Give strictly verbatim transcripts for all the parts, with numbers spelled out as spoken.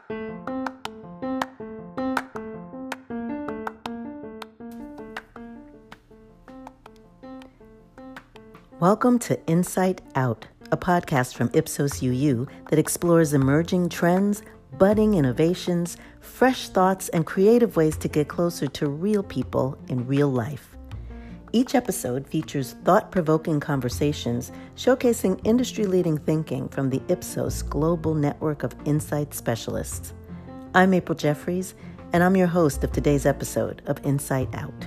Welcome to Insight Out, a podcast from Ipsos U U that explores emerging trends, budding innovations, fresh thoughts, and creative ways to get closer to real people in real life. Each episode features thought-provoking conversations showcasing industry-leading thinking from the Ipsos Global Network of Insight Specialists. I'm April Jeffries, and I'm your host of today's episode of Insight Out.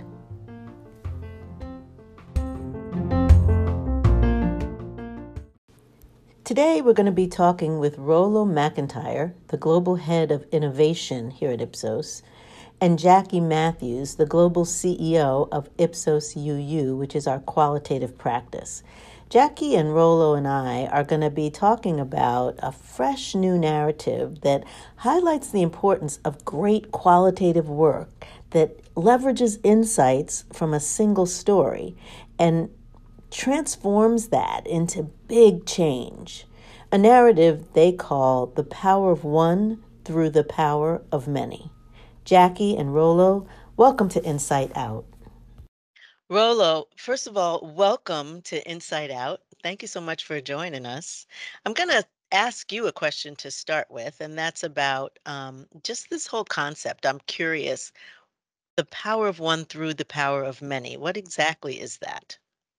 Today, we're going to be talking with Rollo McIntyre, the Global Head of Innovation here at Ipsos, and Jackie Matthews, the Global C E O of Ipsos U U, which is our qualitative practice. Jackie and Rollo and I are going to be talking about a fresh new narrative that highlights the importance of great qualitative work that leverages insights from a single story and transforms that into big change, a narrative they call the power of one through the power of many. Jackie and Rollo, welcome to Insight Out. Rollo, first of all, welcome to Insight Out. Thank you so much for joining us. I'm going to ask you a question to start with, and that's about um, just this whole concept. I'm curious, the power of one through the power of many. What exactly is that?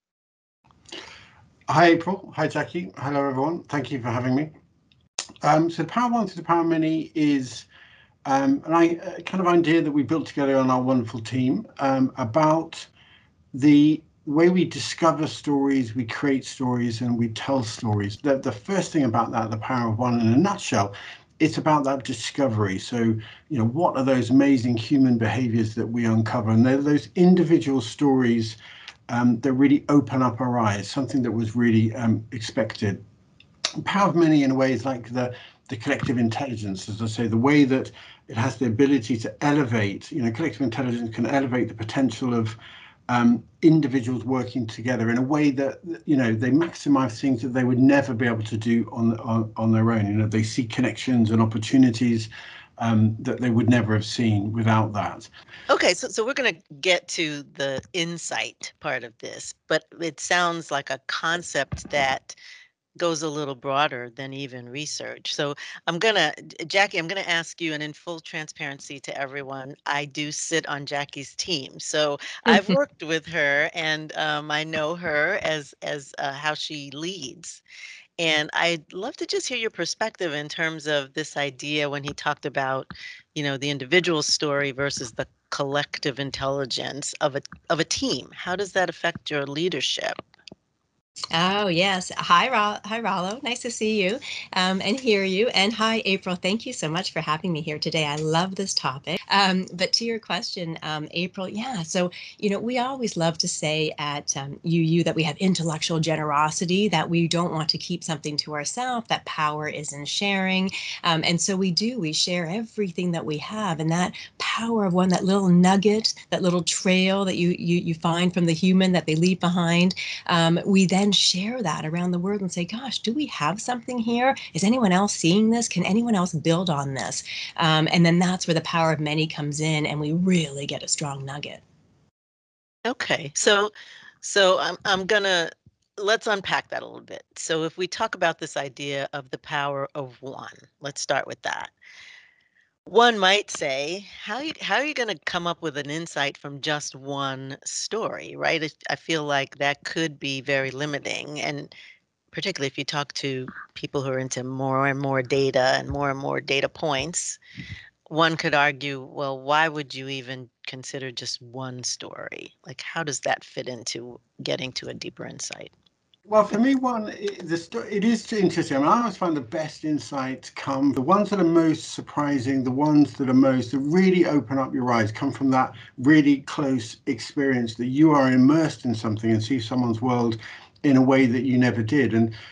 Hi, April. Hi, Jackie. Hello, everyone. Thank you for having me. Um, so the power of one to the power of many is um, an I, uh, kind of idea that we built together on our wonderful team um, about the way we discover stories, we create stories, and we tell stories. The, the first thing about that, the power of one in a nutshell, it's about that discovery. So, you know, what are those amazing human behaviors that we uncover? And they're those individual stories Um, that really open up our eyes, something that was really um, expected. Power of many in a way is like the, the collective intelligence, as I say, the way that it has the ability to elevate, you know, collective intelligence can elevate the potential of um, individuals working together in a way that, you know, they maximize things that they would never be able to do on, on, on their own. You know, they see connections and opportunities Um, that they would never have seen without that. Okay, so so we're going to get to the insight part of this, but it sounds like a concept that goes a little broader than even research. So I'm going to, Jackie, I'm going to ask you, and in full transparency to everyone, I do sit on Jackie's team. So I've worked with her, and um, I know her as, as uh, how she leads. And I'd love to just hear your perspective in terms of this idea when he talked about, you know, the individual story versus the collective intelligence of a of a team. How does that affect your leadership? Oh, yes. Hi, Ro- hi, Rollo. Nice to see you um, and hear you. And hi, April. Thank you so much for having me here today. I love this topic. Um, but to your question, um, April, yeah. So, you know, we always love to say at um, U U that we have intellectual generosity, that we don't want to keep something to ourselves, that power is in sharing. Um, and so we do, we share everything that we have. And that power of one, that little nugget, that little trail that you, you, you find from the human that they leave behind, um, we then share that around the world and say, gosh, do we have something here? Is anyone else seeing this? Can anyone else build on this? Um, and then that's where the power of many comes in, and we really get a strong nugget. Okay, so so I'm I'm gonna let's unpack that a little bit. So if we talk about this idea of the power of one, let's start with that. One might say, how you, how are you going to come up with an insight from just one story, right? It- I feel like that could be very limiting, and particularly if you talk to people who are into more and more data and more and more data points, one could argue, well, why would you even consider just one story? Like, how does that fit into getting to a deeper insight? Well, for me, one, it, the sto- it is interesting. I mean, I always find the best insights come, the ones that are most surprising, the ones that are most, that really open up your eyes, come from that really close experience that you are immersed in something and see someone's world in a way that you never did. And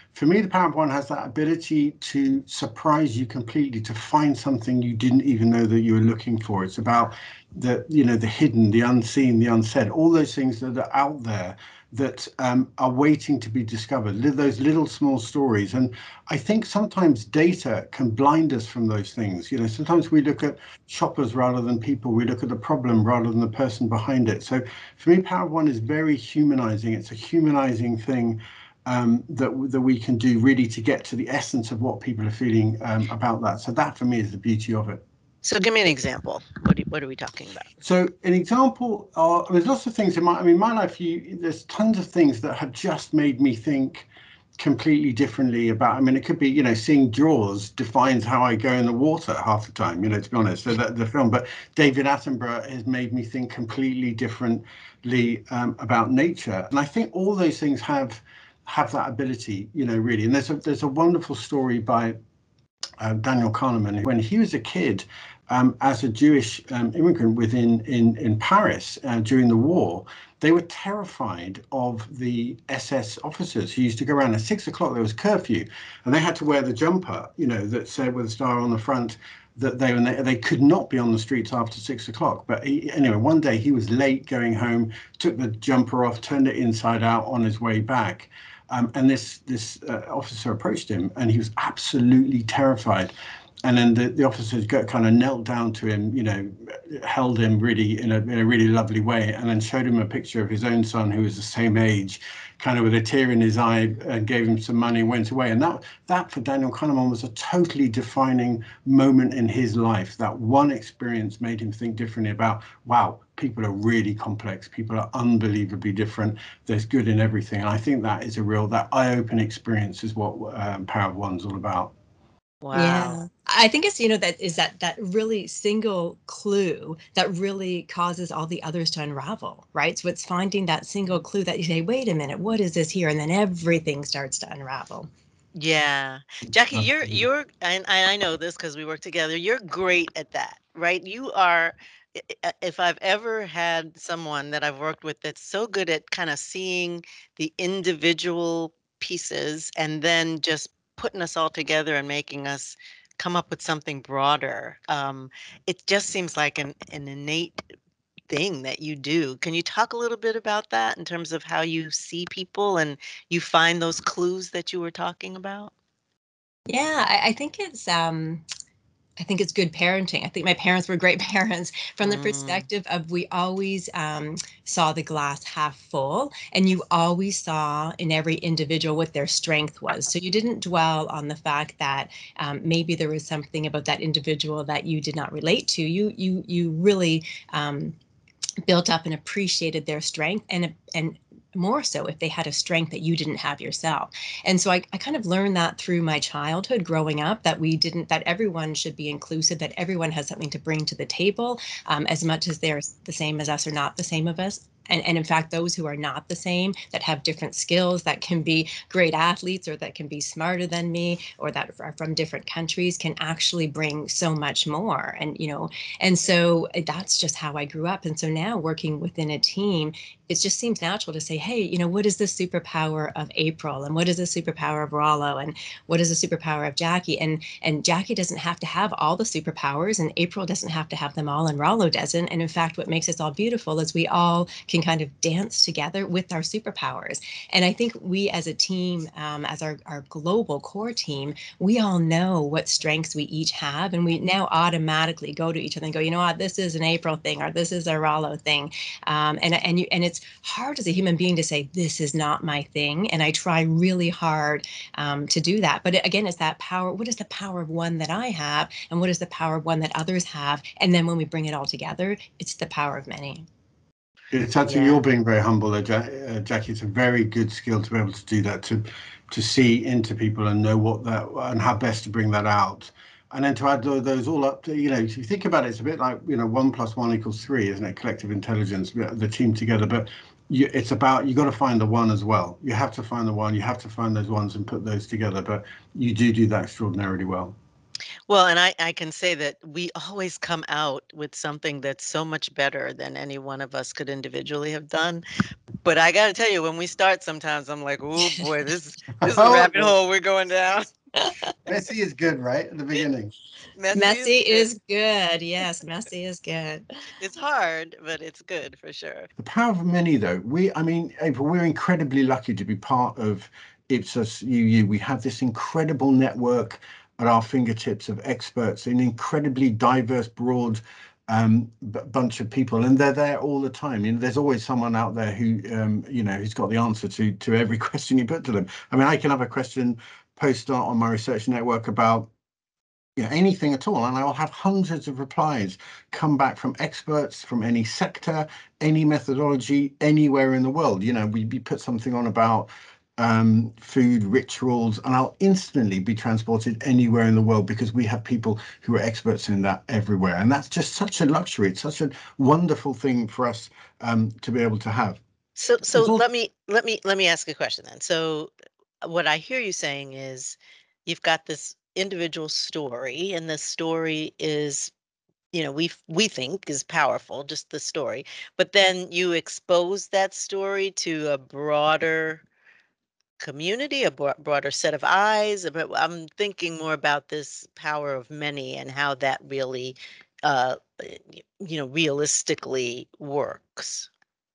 for me, the Power of One has that ability to surprise you completely, to find something you didn't even know that you were looking for. It's about the, you know, the hidden, the unseen, the unsaid, all those things that are out there that um, are waiting to be discovered, those little small stories. And I think sometimes data can blind us from those things. You know, sometimes we look at shoppers rather than people. We look at the problem rather than the person behind it. So for me, Power of One is very humanizing. It's a humanizing thing um, that, that we can do really to get to the essence of what people are feeling um, about that. So that for me is the beauty of it. So give me an example. What do, what are we talking about? So an example, are, there's lots of things in my, I mean, my life, you, there's tons of things that have just made me think completely differently about, I mean, it could be, you know, seeing Jaws defines how I go in the water half the time, you know, to be honest, so that the film, but David Attenborough has made me think completely differently um, about nature. And I think all those things have, have that ability, you know, really. And there's a, there's a wonderful story by uh, Daniel Kahneman, when he was a kid, Um, as a Jewish um, immigrant within in in Paris uh, during the war, they were terrified of the S S officers who used to go around at six o'clock. There was curfew, and they had to wear the jumper, you know, that said with a star on the front that they they, they could not be on the streets after six o'clock. But he, anyway, one day he was late going home, took the jumper off, turned it inside out on his way back. Um, and this this uh, officer approached him, and he was absolutely terrified. And then the, the officers got kind of knelt down to him, you know, held him really in a, in a really lovely way, and then showed him a picture of his own son who was the same age, kind of with a tear in his eye, and gave him some money and went away. And that, that for Daniel Kahneman was a totally defining moment in his life. That one experience made him think differently about, wow, people are really complex. People are unbelievably different. There's good in everything. And I think that is a real, that eye-opening experience is what um, Power of One's all about. Wow. Yeah. I think it's, you know, that is that that really single clue that really causes all the others to unravel, right? So it's finding that single clue that you say, wait a minute, what is this here? And then everything starts to unravel. Yeah. Jackie, you're Absolutely. you're and, and I know this because we work together. You're great at that, right? You are i- i- if I've ever had someone that I've worked with that's so good at kind of seeing the individual pieces and then just putting us all together and making us come up with something broader. Um, it just seems like an, an innate thing that you do. Can you talk a little bit about that in terms of how you see people and you find those clues that you were talking about? Yeah, I, I think it's um I think it's good parenting. I think my parents were great parents from the Mm, perspective of we always um, saw the glass half full, and you always saw in every individual what their strength was. So you didn't dwell on the fact that um, maybe there was something about that individual that you did not relate to. You you you really um, built up and appreciated their strength, and and more so if they had a strength that you didn't have yourself. And so I, I kind of learned that through my childhood growing up, that we didn't, that everyone should be inclusive, that everyone has something to bring to the table, um, as much as they're the same as us or not the same of us. And, and in fact, those who are not the same, that have different skills, that can be great athletes or that can be smarter than me or that are from different countries, can actually bring so much more. And, you know, and so that's just how I grew up. And so now working within a team, it just seems natural to say, hey, you know, what is the superpower of April? And what is the superpower of Rollo? And what is the superpower of Jackie? And and Jackie doesn't have to have all the superpowers, and April doesn't have to have them all, and Rollo doesn't. And in fact, what makes us all beautiful is we all can kind of dance together with our superpowers. And I think we as a team, um, as our, our global core team, we all know what strengths we each have. And we now automatically go to each other and go, you know what, this is an April thing, or this is a Rollo thing. Um, and and you and it's hard as a human being to say this is not my thing, and I try really hard um, to do that. But again, it's that power. What is the power of one that I have, and what is the power of one that others have? And then when we bring it all together, it's the power of many. It's actually, yeah. you're being very humble there, Jack, uh, Jackie. It's a very good skill to be able to do that, to to see into people and know what that and how best to bring that out. And then to add those all up to, you know, if you think about it, it's a bit like, you know, one plus one equals three, isn't it? Collective intelligence, the team together. But you, it's about, you got to find the one as well. You have to find the one, you have to find those ones and put those together. But you do do that extraordinarily well. Well, and I, I can say that we always come out with something that's so much better than any one of us could individually have done. But I got to tell you, when we start, sometimes I'm like, oh boy, this is this is a Oh, rabbit hole we're going down. messy is good, right? At the beginning. Messy is Messy good. is good. Yes, messy is good. It's hard, but it's good for sure. The power of many, though, we, I mean, April, we're incredibly lucky to be part of Ipsos U U. We have this incredible network at our fingertips of experts, an incredibly diverse, broad um, b- bunch of people, and they're there all the time. You know, there's always someone out there who, um, you know, who's got the answer to to every question you put to them. I mean, I can have a question post on my research network about, you know, anything at all, and I will have hundreds of replies come back from experts from any sector, any methodology, anywhere in the world. You know, we, we put something on about um, food rituals, and I'll instantly be transported anywhere in the world because we have people who are experts in that everywhere, and that's just such a luxury. It's such a wonderful thing for us um, to be able to have. So so It's also let me let me let me ask a question then. So what I hear you saying is you've got this individual story, and the story is, you know, we f- we think is powerful, just the story. But then you expose that story to a broader community, a bro- broader set of eyes. But I'm thinking more about this power of many and how that really, uh, y- you know, realistically works.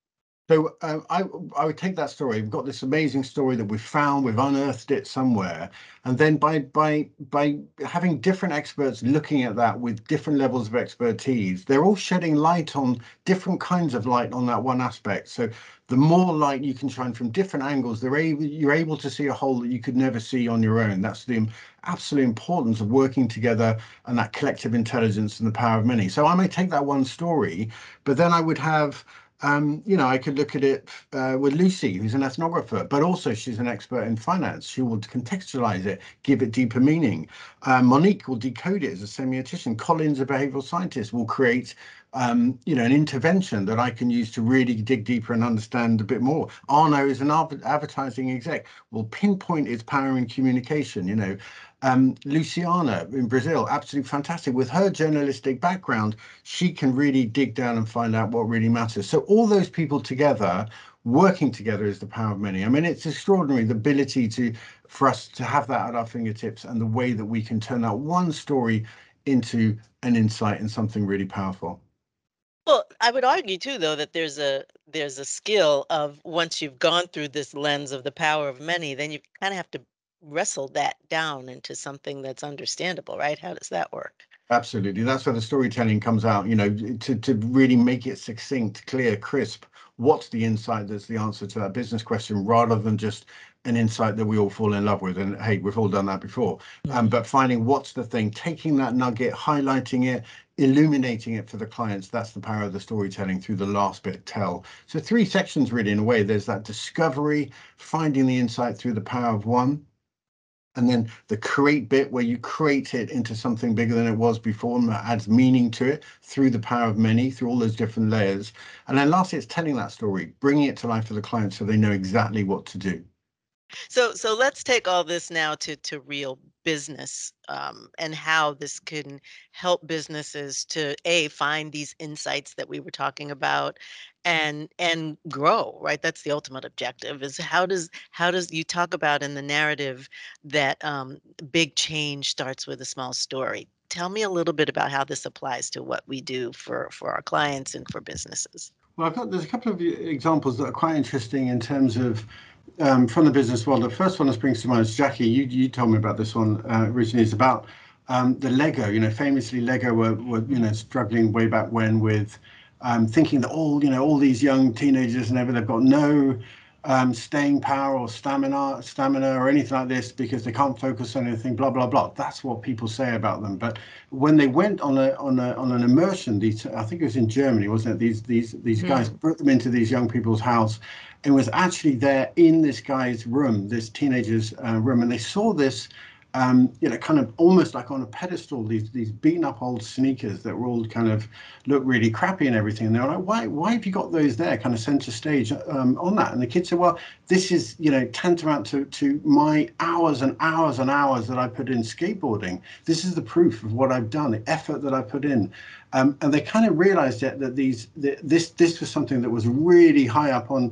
So um, I I would take that story. We've got this amazing story that we've found, we've unearthed it somewhere, and then by by by having different experts looking at that with different levels of expertise, they're all shedding light on different kinds of light on that one aspect. So the more light you can shine from different angles, they're able you're able to see a whole that you could never see on your own. That's the absolute importance of working together and that collective intelligence and the power of many. So I may take that one story, but then I would have um, you know, I could look at it uh, with Lucy, who's an ethnographer, but also she's an expert in finance. She will contextualize it, give it deeper meaning. Uh, Monique will decode it as a semiotician. Colin's, a behavioral scientist, will create, um, you know, an intervention that I can use to really dig deeper and understand a bit more. Arno is an advertising exec, will pinpoint its power in communication. You know, um, Luciana in Brazil, absolutely fantastic. With her journalistic background, she can really dig down and find out what really matters. So all those people together, working together, is the power of many. I mean, it's extraordinary, the ability to for us to have that at our fingertips and the way that we can turn that one story into an insight and something really powerful. Well, I would argue too, though, that there's a there's a skill of once you've gone through this lens of the power of many, then you kind of have to wrestle that down into something that's understandable, right? How does that work? Absolutely. That's where the storytelling comes out, you know, to, to really make it succinct, clear, crisp. What's the insight that's the answer to that business question, rather than just an insight that we all fall in love with? And hey, we've all done that before. Um, but finding what's the thing, taking that nugget, highlighting it, illuminating it for the clients, that's the power of the storytelling through the last bit, tell. So three sections really, in a way. There's that discovery, finding the insight through the power of one, and then the create bit where you create it into something bigger than it was before and that adds meaning to it through the power of many, through all those different layers. And then lastly, it's telling that story, bringing it to life for the client so they know exactly what to do. So so let's take all this now to to real business, um, and how this can help businesses to a find these insights that we were talking about, and and grow, right? That's the ultimate objective. Is how does how does you talk about in the narrative that um, big change starts with a small story. Tell me a little bit about how this applies to what we do for for our clients and for businesses. Well, I've got there's a couple of examples that are quite interesting in terms of um, from the business world. The first one that springs to mind is Jackie. You you told me about this one uh, originally. It's about um, the Lego. You know, famously Lego were, were you know struggling way back when with um, thinking that all you know all these young teenagers and everything, they've got no um, staying power or stamina, stamina or anything like this because they can't focus on anything. Blah blah blah. That's what people say about them. But when they went on a on a on an immersion, these I think it was in Germany, wasn't it? These these these guys brought them into these young people's house, and was actually there in this guy's room, this teenager's uh, room, and they saw this. Um, you know, kind of almost like on a pedestal, these these beaten up old sneakers that were all kind of look really crappy and everything. And they're like, why why have you got those there, kind of center stage um, on that? And the kid said, well, this is you know tantamount to to my hours and hours and hours that I put in skateboarding. This is the proof of what I've done, the effort that I put in. Um, and they kind of realized that that these the, this this was something that was really high up on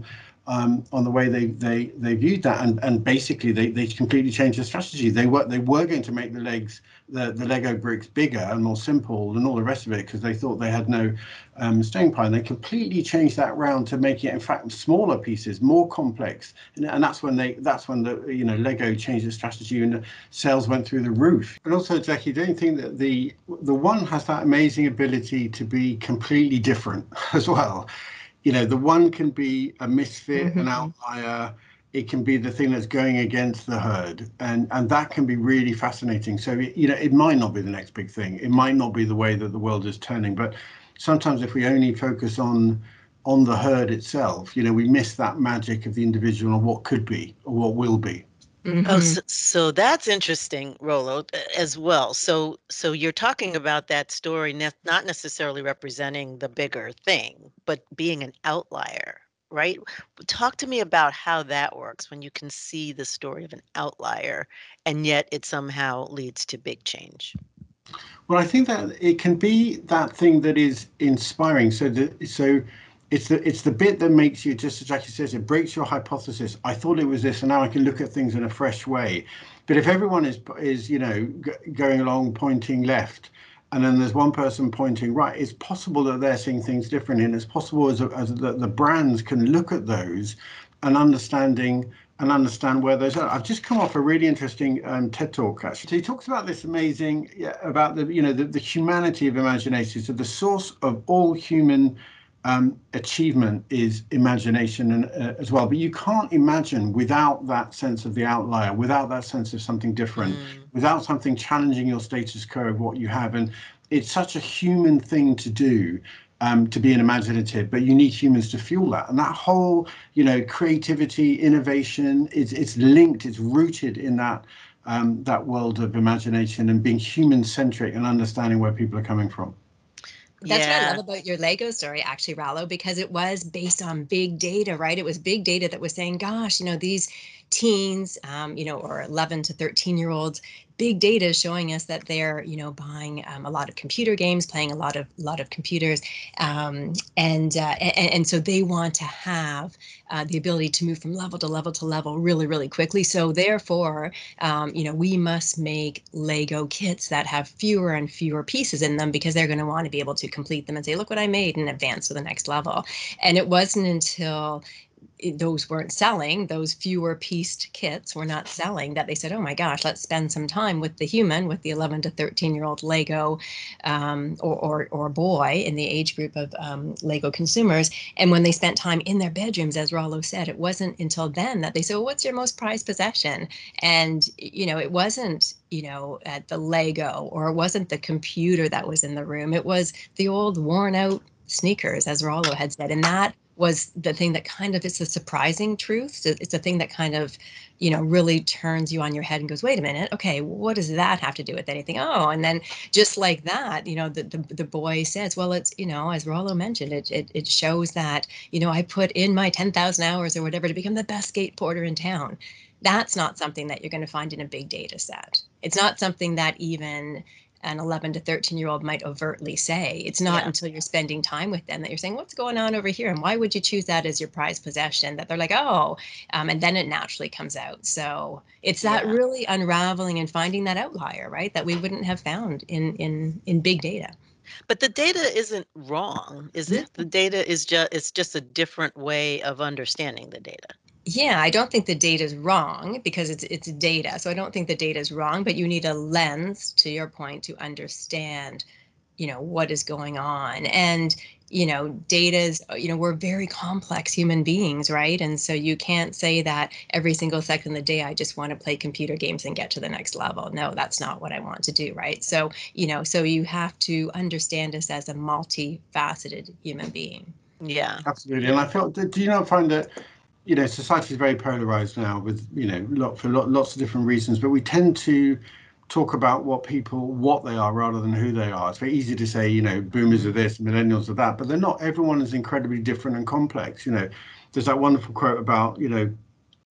um, on the way they they they viewed that, and and basically they they completely changed the strategy. They were they were going to make the legs the the Lego bricks bigger and more simple and all the rest of it because they thought they had no um, staying power. And they completely changed that round to make it, in fact, smaller pieces, more complex. And, and that's when they that's when the you know Lego changed its strategy and the sales went through the roof. And also, Jackie, don't you think that the the one has that amazing ability to be completely different as well? You know, the one can be a misfit, mm-hmm. an outlier. It can be the thing that's going against the herd, and and that can be really fascinating. So you know, it might not be the next big thing. It might not be the way that the world is turning. But sometimes, if we only focus on on the herd itself, you know, we miss that magic of the individual and what could be or what will be. Mm-hmm. Oh, so, so that's interesting, Rollo, as well. So, so you're talking about that story ne- not necessarily representing the bigger thing, but being an outlier, right? Talk to me about how that works when you can see the story of an outlier, and yet it somehow leads to big change. Well, I think that it can be that thing that is inspiring. So, the, so. It's the it's the bit that makes you, just as Jackie says, it breaks your hypothesis. I thought it was this, and now I can look at things in a fresh way. But if everyone is is you know g- going along pointing left, and then there's one person pointing right, it's possible that they're seeing things differently, and it's possible as, as the, the brands can look at those and understanding and understand where those are. I've just come off a really interesting um, TED talk actually. So he talks about this amazing yeah, about the you know the, the humanity of imagination. So the source of all human Um, achievement is imagination and, uh, as well. But you can't imagine without that sense of the outlier, without that sense of something different, mm. without something challenging your status quo of what you have. And it's such a human thing to do, um, to be an imaginative, but you need humans to fuel that. And that whole, you know, creativity, innovation, it's, it's linked, it's rooted in that, um, that world of imagination and being human-centric and understanding where people are coming from. That's yeah. what I love about your Lego story, actually, Rollo, because it was based on big data, right? It was big data that was saying, gosh, you know, these teens, um, you know, or eleven to thirteen year olds, big data is showing us that they're, you know, buying um, a lot of computer games, playing a lot of lot of computers. Um, and, uh, and and so they want to have uh, the ability to move from level to level to level really, really quickly. So therefore, um, you know, we must make Lego kits that have fewer and fewer pieces in them because they're going to want to be able to complete them and say, look what I made, and advance to the next level. And it wasn't until those weren't selling, those fewer pieced kits were not selling, that they said, oh my gosh, let's spend some time with the human, with the eleven to thirteen year old Lego um, or, or, or boy in the age group of um, Lego consumers. And when they spent time in their bedrooms, as Rollo said, it wasn't until then that they said, well, what's your most prized possession? And, you know, it wasn't, you know, at the Lego, or it wasn't the computer that was in the room. It was the old worn out sneakers, as Rollo had said. And that was the thing that kind of, it's a surprising truth. It's a thing that kind of, you know, really turns you on your head and goes, wait a minute, okay, what does that have to do with anything? Oh, and then just like that, you know, the the, the boy says, well, it's, you know, as Rollo mentioned, it, it it shows that, you know, I put in my ten thousand hours or whatever to become the best skateboarder in town. That's not something that you're going to find in a big data set. It's not something that even an eleven to thirteen year old might overtly say. It's not yeah. until you're spending time with them that you're saying, what's going on over here? And why would you choose that as your prized possession? That they're like, oh, um, and then it naturally comes out. So it's that yeah. really unraveling and finding that outlier, right? That we wouldn't have found in, in, in big data. But the data isn't wrong, is it? The data is just, it's just a different way of understanding the data. Yeah, I don't think the data is wrong because it's it's data. So I don't think the data is wrong, but you need a lens, to your point, to understand, you know, what is going on. And, you know, data is, you know, we're very complex human beings, right? And so you can't say that every single second of the day, I just want to play computer games and get to the next level. No, that's not what I want to do, right? So, you know, so you have to understand us as a multifaceted human being. Yeah. Absolutely. And I felt, do you not find that, you know, society is very polarized now with, you know, lot for lot, lots of different reasons, but we tend to talk about what people, what they are rather than who they are. It's very easy to say, you know, boomers are this, millennials are that, but they're not. Everyone is incredibly different and complex. You know, there's that wonderful quote about, you know,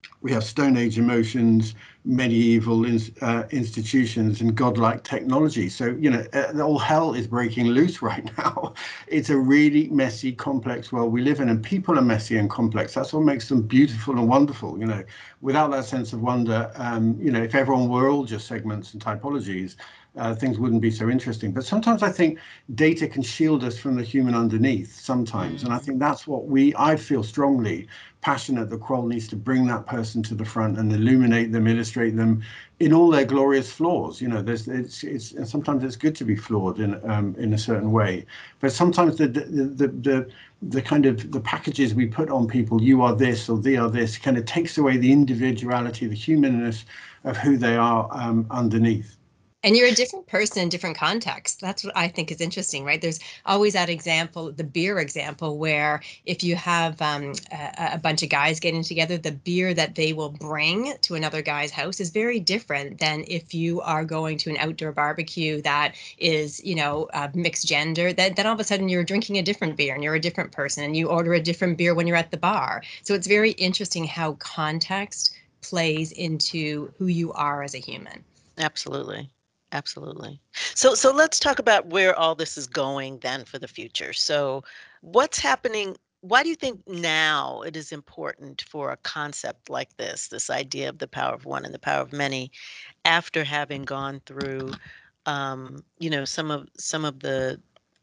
We have Stone Age emotions, medieval uh, institutions, and godlike technology. So, you know, uh, all hell is breaking loose right now. It's a really messy, complex world we live in, and people are messy and complex. That's what makes them beautiful and wonderful. You know, without that sense of wonder, um, you know, if everyone were all just segments and typologies, uh, things wouldn't be so interesting. But sometimes I think data can shield us from the human underneath sometimes. And I think that's what we, I feel strongly passionate that Quoll needs to bring that person to the front and illuminate them, illustrate them in all their glorious flaws. You know, there's it's it's and sometimes it's good to be flawed in um, in a certain way, but sometimes the the, the the the kind of the packages we put on people, you are this or they are this, kind of takes away the individuality, the humanness of who they are um, underneath. And you're a different person in different contexts. That's what I think is interesting, right? There's always that example, the beer example, where if you have um, a, a bunch of guys getting together, the beer that they will bring to another guy's house is very different than if you are going to an outdoor barbecue that is, you know, uh, mixed gender. That then all of a sudden you're drinking a different beer and you're a different person, and you order a different beer when you're at the bar. So it's very interesting how context plays into who you are as a human. Absolutely. Absolutely. So so let's talk about where all this is going then for the future. So what's happening? Why do you think now it is important for a concept like this, this idea of the power of one and the power of many, after having gone through um, you know, some of some of the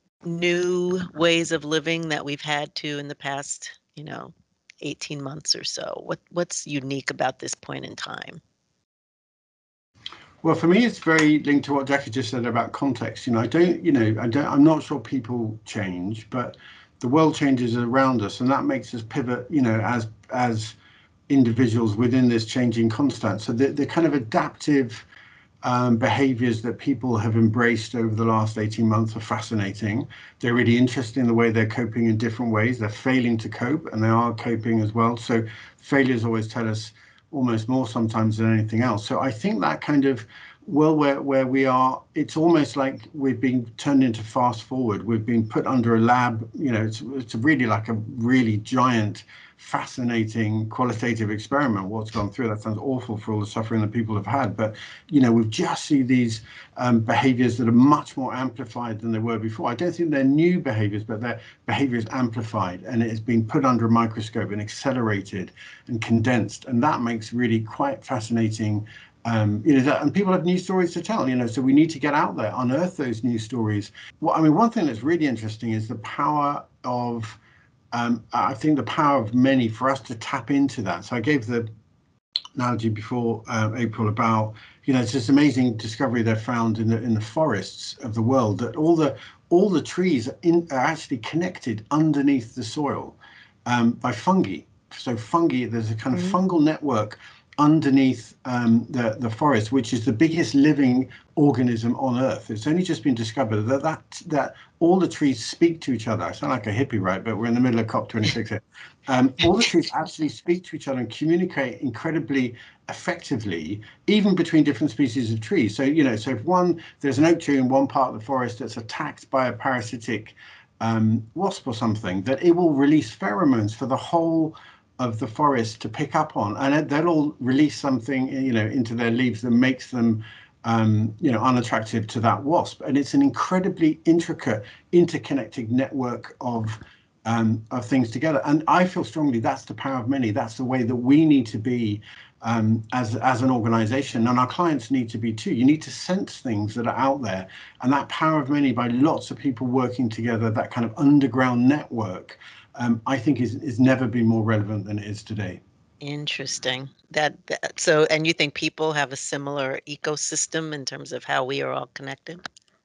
new ways of living that we've had to in the past, you know, eighteen months or so? What what's unique about this point in time? Well, for me, it's very linked to what Jackie just said about context. You know, I don't, you know, I don't, I'm not sure people change, but the world changes around us, and that makes us pivot, you know, as as individuals within this changing constant. So the, the kind of adaptive um, behaviors that people have embraced over the last eighteen months are fascinating. They're really interesting in the way they're coping in different ways. They're failing to cope, and they are coping as well. So failures always tell us almost more sometimes than anything else. So I think that kind of well where where we are, it's almost like we've been turned into fast forward. We've been put under a lab. You know, it's it's really like a really giant, fascinating qualitative experiment. What's gone through, that sounds awful for all the suffering that people have had, but you know, we've just seen these um, behaviors that are much more amplified than they were before. I don't think they're new behaviors, but their behavior is amplified, and it has been put under a microscope and accelerated and condensed, and that makes really quite fascinating. Um, you know, that, and people have new stories to tell, you know, so we need to get out there, unearth those new stories. Well, I mean, one thing that's really interesting is the power of, um, I think the power of many for us to tap into that. So I gave the analogy before, uh, April, about, you know, it's this amazing discovery they found in the in the forests of the world, that all the all the trees are, in, are actually connected underneath the soil um, by fungi. So fungi, there's a kind of Mm-hmm. fungal network underneath um, the, the forest, which is the biggest living organism on Earth. It's only just been discovered that, that that all the trees speak to each other. I sound like a hippie, right? But we're in the middle of COP twenty-six here. Um, all the trees actually speak to each other and communicate incredibly effectively, even between different species of trees. So, you know, so if one, there's an oak tree in one part of the forest that's attacked by a parasitic um, wasp or something, that it will release pheromones for the whole of the forest to pick up on, and they'll all release something, you know, into their leaves that makes them, um, you know, unattractive to that wasp. And it's an incredibly intricate, interconnected network of um, of things together. And I feel strongly that's the power of many. That's the way that we need to be um, as as an organization, and our clients need to be too. You need to sense things that are out there, and that power of many by lots of people working together, that kind of underground network, um, I think is is never been more relevant than it is today. Interesting. That, that so, and you think people have a similar ecosystem in terms of how we are all connected?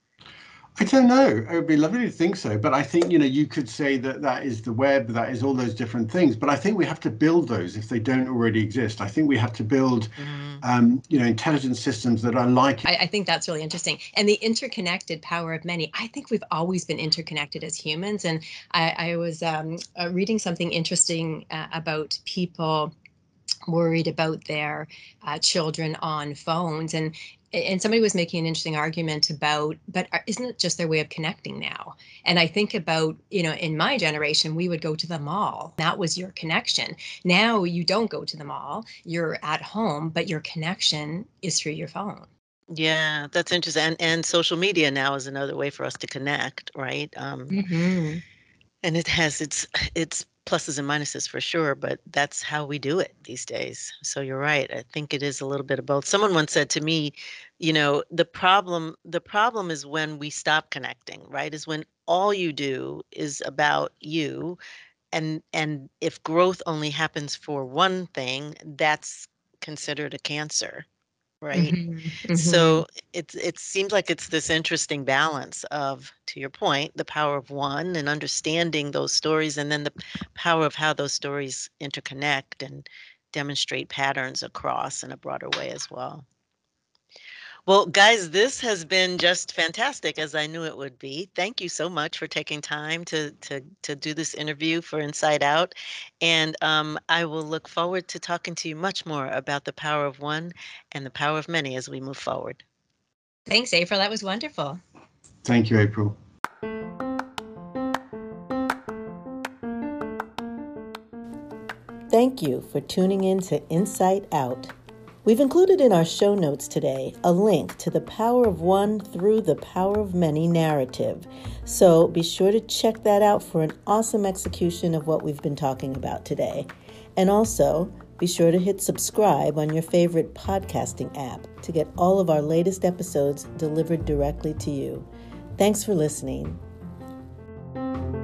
I don't know. It would be lovely to think so, but I think, you know, you could say that that is the web, that is all those different things. But I think we have to build those if they don't already exist. I think we have to build, Mm. um, you know, intelligent systems that are like. I, I think that's really interesting. And the interconnected power of many, I think we've always been interconnected as humans. And I, I was um, uh, reading something interesting uh, about people worried about their uh, children on phones. And and somebody was making an interesting argument about, but isn't it just their way of connecting now? And I think about, you know, in my generation, we would go to the mall. That was your connection. Now you don't go to the mall. You're at home, but your connection is through your phone. Yeah, that's interesting. And, and social media now is another way for us to connect, right? Um, Mm-hmm. and it has its its pluses and minuses for sure, but that's how we do it these days. So you're right. I think it is a little bit of both. Someone once said to me, you know, the problem the problem is when we stop connecting, right? Is when all you do is about you, and and if growth only happens for one thing, that's considered a cancer, right? Mm-hmm. Mm-hmm. So it it seems like it's this interesting balance of, to your point, the power of one and understanding those stories, and then the power of how those stories interconnect and demonstrate patterns across in a broader way as well. Well, guys, this has been just fantastic, as I knew it would be. Thank you so much for taking time to to to do this interview for Inside Out, and um, I will look forward to talking to you much more about the power of one and the power of many as we move forward. Thanks, April. That was wonderful. Thank you, April. Thank you for tuning in to Insight Out. We've included in our show notes today a link to the Power of One Through the Power of Many narrative. So be sure to check that out for an awesome execution of what we've been talking about today. And also, be sure to hit subscribe on your favorite podcasting app to get all of our latest episodes delivered directly to you. Thanks for listening.